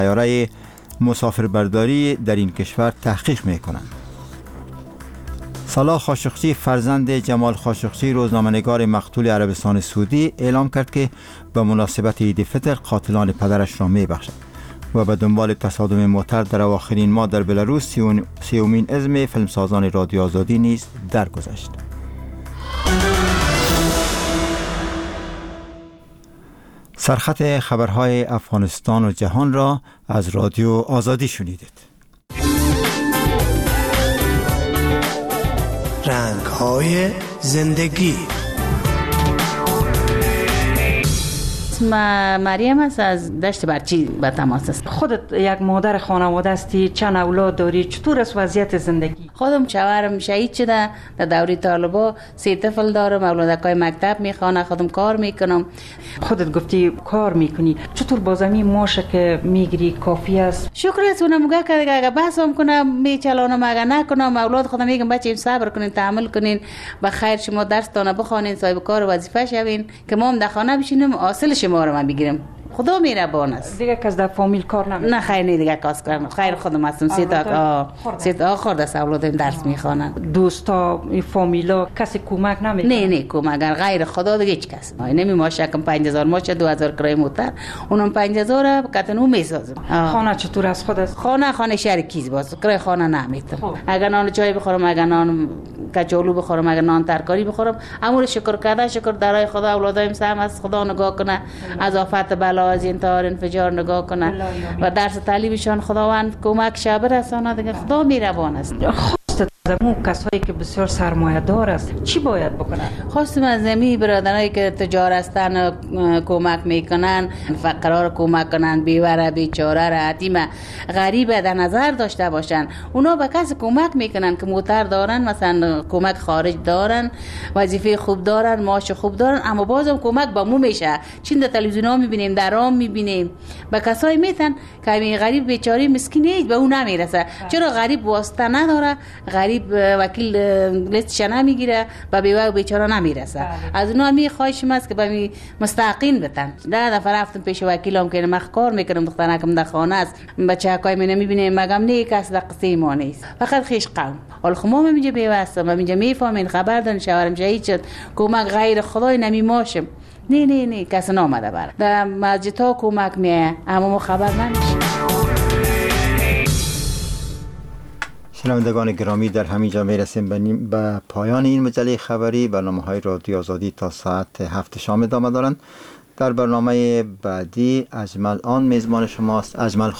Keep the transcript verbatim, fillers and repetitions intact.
سیاره مسافربرداری در این کشور تحقیق می کنند. صلاح خاشقچی فرزند جمال خاشقچی روزنامه‌نگار مقتول عربستان سعودی اعلام کرد که به مناسبت عید فطر قاتلان پدرش را می بخشد و به دنبال تصادم موتر در اواخرین ماه در بلاروس سیومین عزم فیلمسازان رادیو آزادی نیز درگذشت. سرخط خبرهای افغانستان و جهان را از رادیو آزادی شنیدید. رنگ‌های زندگی. اسم مریم است، از دشت برچی به تماس است. خودت یک مادر خانواده هستی، چند اولاد داری، چطور است وضعیت زندگی؟ خودم شوهرم شهید شده در دوره طالبا، سه طفل دارم، اولادکای مکتب میخوانه، خودم کار میکنم. خودت گفتی کار میکنی، چطور بازمی ماشه که میگیری کافی است؟ شکر است اونم میگه که اگه بحثم کنم میچلانم، اگه نکنم اولاد خودم میگم بچه صبر کنین، تحمل کنین، به خیر شما درس تانه بخوانین، صاحب کار و وظیفه شوین که ما هم در خانه بشینیم حاصل شما رو من بگیرم. خدا مهربان است. دیگه کس در فامیل کار نمیکنه؟ نه خیر، نه دیگه کس کار. خیر خودم هستم. سه تا سه تا خورده است اولادم درس میخوانن. دوستا، فامیلا کسی کمک نمیکنه؟ نه نه کمک غیر خدا دیگه هیچ کس. نمی ماشکم پنج هزار ماشه دو هزار کرایه موتر، اونم پنج هزار کتنو میسازم. خانه چطور است خودت؟ خانه خانه شهر کیز باز کرایه خانه نمیتم. اگر نان چای بخورم، اگر نان کچالو بخورم، اگر نان ترکاری بخورم، امور شکر کرده شکر درای خدا. اولادایم سم از خدا نگاه کنه، از آفت بلا از انتحار انفجار نگاه کنه و درس تعلیمشان خداوند کمک شب رسانه. دیگه خدا مهربان است. زمون کسایی که بسیار سرمایه دار است چی باید بکنن؟ خواستم از زمین برادرایی که تجار هستن کمک میکنن، فقرا رو کمک کنن، بیواره بیچاره را یتیم غریب در نظر داشته باشن. اونا به کس کمک میکنن که موتر دارن، مثلا کمک خارج دارن، وظیفه خوب دارن، معاش خوب دارن، اما بازم کمک با مو میشه. چین در تلویزیون ها میبینیم، در رام میبینیم، به کسایی میتن که این غریب بیچاره مسکین هیچ به اون نمیرسه. چرا غریب واسطه نداره، غریب وکیل لیستش نمیگیره، به بیوه و بیچاره نمیرسه. از اونها می خواهشم است که به مستحقین بتن. ده دفعه رفتم پیش وکیلم که من کار میکنم، دخترکم در خانه است، بچه کای می نمیبینیم، مگم نه کس در قصه ما نیست، فقط خیش قوم. حال خما من اینجا بیوه هستم، من اینجا میفهمین، خبر دارن شوهرم شهید شد، کمک غیر خدای نمیماشم. نه نه نه کس نامده بر در مسجد ها کمک میه، اما ما خبر نمیشه. شنوندگان گرامی، در همینجا میرسیم به پایان این مجله خبری. برنامه های رادیو آزادی تا ساعت هفت شام ادامه دارند. در برنامه بعدی اجمل آن میزبان شماست. اجمل